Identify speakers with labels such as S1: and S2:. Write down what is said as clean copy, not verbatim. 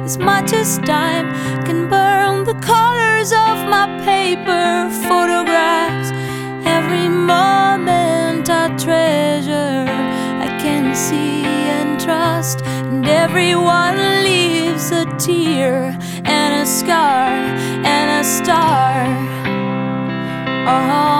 S1: as much as time can burn the colors of my paper photographs. Every moment I treasure, I can see and trust, and everyone leaves a tear and a scar and a star. Oh.